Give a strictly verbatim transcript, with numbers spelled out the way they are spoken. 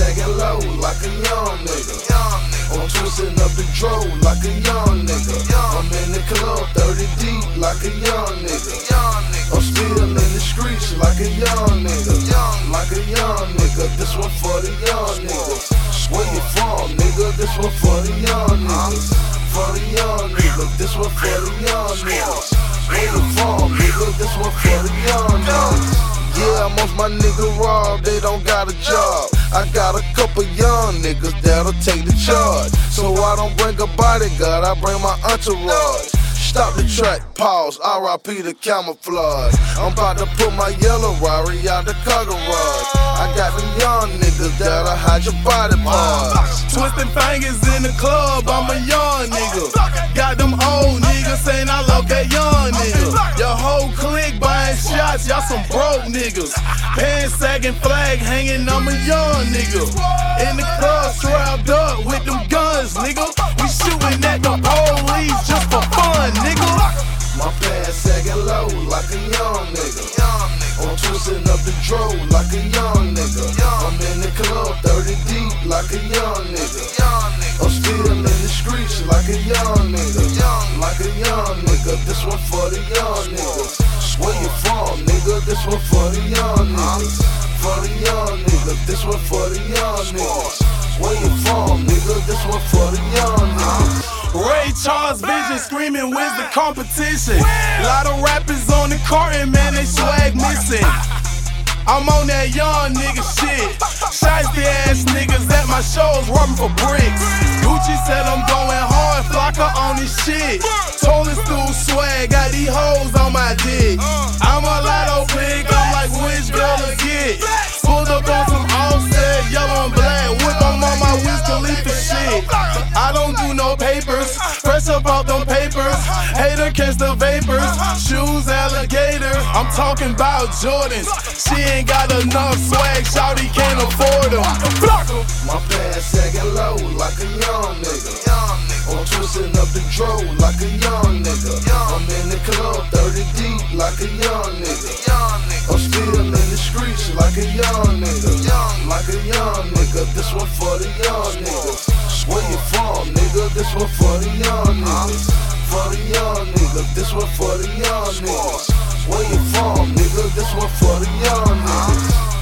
sagging low like a young nigga. I'm twisting up the dro like a young nigga. I'm in the club thirty deep like a young nigga. I'm still in the streets like a young nigga. Like a young nigga. This one for the young niggas. Where you from, nigga? This one for the young niggas. For the young nigga. This one for the young niggas. Where you from, nigga? This one for the young niggas. Yeah, most my niggas rob, they don't got a job. I got a couple young niggas that'll take the charge. So I don't bring a bodyguard, I bring my entourage. Stop the track, pause, R I P the camouflage. I'm about to put my yellow Rari out the car garage. I got them young niggas that'll hide your body parts. Twisting fingers in the club, I'm a young nigga. Got them old niggas saying I love that young nigga. Your whole clique buying shots, y'all some broke niggas. Pants sagging, flag hanging, I'm a young nigga. In the club, strapped up with them guns, nigga. We shooting at the police just for fun, nigga. My pants sagging low like a young nigga. I'm twisting up the dro like a young nigga. I'm in the club thirty deep like a young nigga. I'm still in the streets like a young nigga. Like a young nigga. This one for the young niggas. Where you from, nigga? This one for the young niggas. For the young nigga. This one for the young niggas. Where you from, nigga? This one for the young niggas. Ray Charles Vision screaming, where's the competition? Lot of rappers on the carton, man, they swag missing. I'm on that young nigga shit. Shiesty ass niggas at my shows rubbing for bricks. Gucci said I'm going hard, Flocka on this shit. Told us through swag, got these hoes on my dick. I'm a lotto pick, I'm like which girl to get. Pulled up on some offset, yellow and black. Whip, I'm on my Wiz Khalifa shit. I don't do no papers, fresh up out them papers. Hater catch the vapors, shoes alligator. I'm talking about Jordans. She ain't got enough swag, shawty can't afford them. My pants sagging low like a young nigga. I'm twisting up the dro like a young nigga. I'm in the club thirty deep like a young nigga. I'm still in the streets like a young nigga. Like a young nigga. This one for the young niggas. Where you from, nigga? This one for the young niggas. For the young nigga. This one for the young niggas. Where you from, nigga? This one for the young niggas.